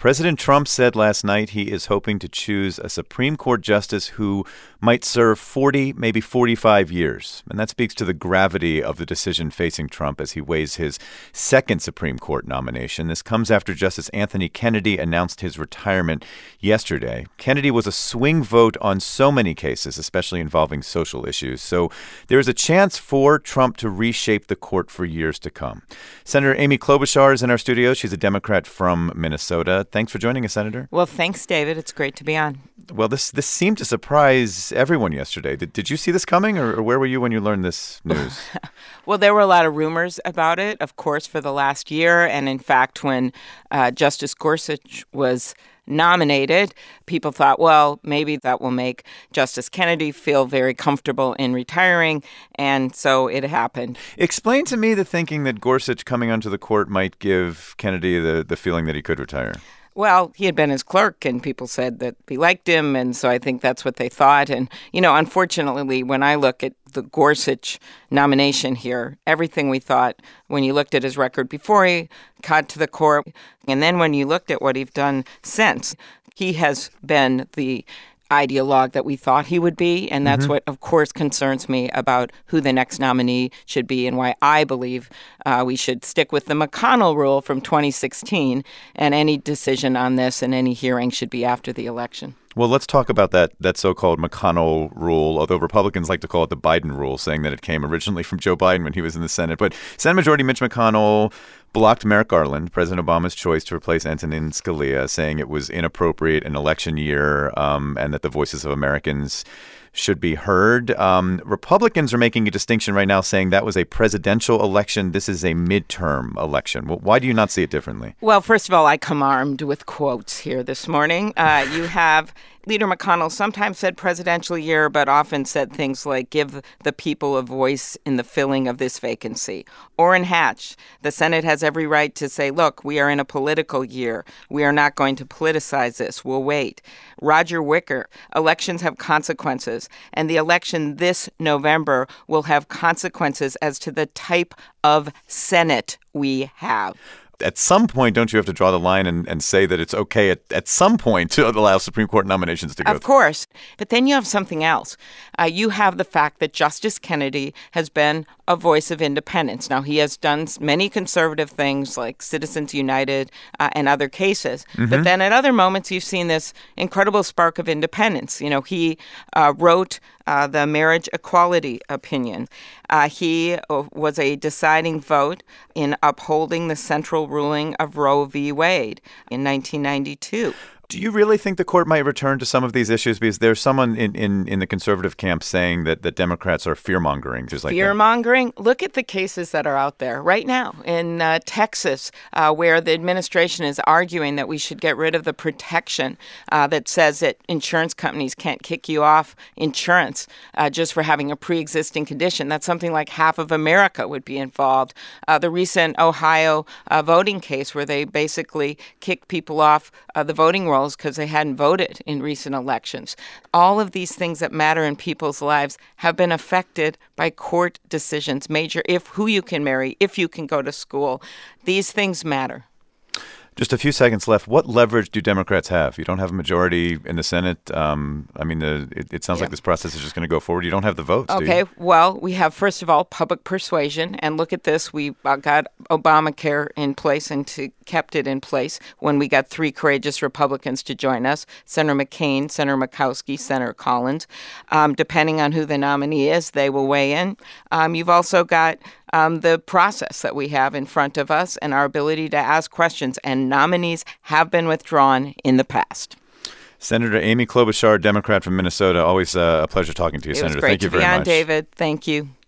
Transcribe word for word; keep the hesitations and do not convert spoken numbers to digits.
President Trump said last night he is hoping to choose a Supreme Court justice who might serve forty, maybe forty-five years. And that speaks to the gravity of the decision facing Trump as he weighs his second Supreme Court nomination. This comes after Justice Anthony Kennedy announced his retirement yesterday. Kennedy was a swing vote on so many cases, especially involving social issues. So there is a chance for Trump to reshape the court for years to come. Senator Amy Klobuchar is in our studio. She's a Democrat from Minnesota. Thanks for joining us, Senator. Well, thanks, David. It's great to be on. Well, this this seemed to surprise everyone yesterday. Did, did you see this coming, or, or where were you when you learned this news? Well, there were a lot of rumors about it, of course, for the last year. And in fact, when uh, Justice Gorsuch was nominated, people thought, well, maybe that will make Justice Kennedy feel very comfortable in retiring. And so it happened. Explain to me the thinking that Gorsuch coming onto the court might give Kennedy the, the feeling that he could retire. Well, he had been his clerk, and people said that he liked him, and so I think that's what they thought. And, you know, unfortunately, when I look at the Gorsuch nomination here, everything we thought when you looked at his record before he got to the court, and then when you looked at what he's done since, he has been the ideologue that we thought he would be, and that's mm-hmm. what, of course, concerns me about who the next nominee should be and why I believe uh, we should stick with the McConnell rule from twenty sixteen, and any decision on this and any hearing should be after the election. Well, let's talk about that that so-called McConnell rule, although Republicans like to call it the Biden rule, saying that it came originally from Joe Biden when he was in the Senate. But Senate Majority Mitch McConnell blocked Merrick Garland, President Obama's choice to replace Antonin Scalia, saying it was inappropriate in election year um, and that the voices of Americans should be heard. Um, Republicans are making a distinction right now, saying that was a presidential election. This is a midterm election. Well, why do you not see it differently? Well, first of all, I come armed with quotes here this morning. Uh, you have Leader McConnell sometimes said presidential year, but often said things like give the people a voice in the filling of this vacancy. Orrin Hatch, the Senate has every right to say, look, we are in a political year. We are not going to politicize this. We'll wait. Roger Wicker, elections have consequences, and the election this November will have consequences as to the type of Senate we have. At some point, don't you have to draw the line and, and say that it's okay at, at some point to allow Supreme Court nominations to go? Of course. But then you have something else. Uh, you have the fact that Justice Kennedy has been a voice of independence. Now, he has done many conservative things like Citizens United uh, and other cases. Mm-hmm. But then at other moments, you've seen this incredible spark of independence. You know, he uh, wrote uh, the marriage equality opinion. Uh, he uh, was a deciding vote in upholding the central ruling of Roe v. Wade in nineteen ninety-two. Do you really think the court might return to some of these issues? Because there's someone in, in, in the conservative camp saying that, that Democrats are fear-mongering. Like fear-mongering? Look at the cases that are out there right now in uh, Texas, uh, where the administration is arguing that we should get rid of the protection uh, that says that insurance companies can't kick you off insurance uh, just for having a pre-existing condition. That's something like half of America would be involved. Uh, the recent Ohio uh, voting case where they basically kicked people off uh, the voting rolls because they hadn't voted in recent elections. All of these things that matter in people's lives have been affected by court decisions, major, if who you can marry, if you can go to school. These things matter. Just a few seconds left. What leverage do Democrats have? You don't have a majority in the Senate. Um, I mean, the, it, it sounds yeah. like this process is just going to go forward. You don't have the votes, okay, do you? Well, we have, first of all, public persuasion. And look at this. We got Obamacare in place and to, kept it in place when we got three courageous Republicans to join us, Senator McCain, Senator Murkowski, Senator Collins. Um, depending on who the nominee is, they will weigh in. Um, you've also got Um, the process that we have in front of us and our ability to ask questions, and nominees have been withdrawn in the past. Senator Amy Klobuchar, Democrat from Minnesota, always uh, a pleasure talking to you, it Senator. Was great Thank you to very be on, much. David. Thank you.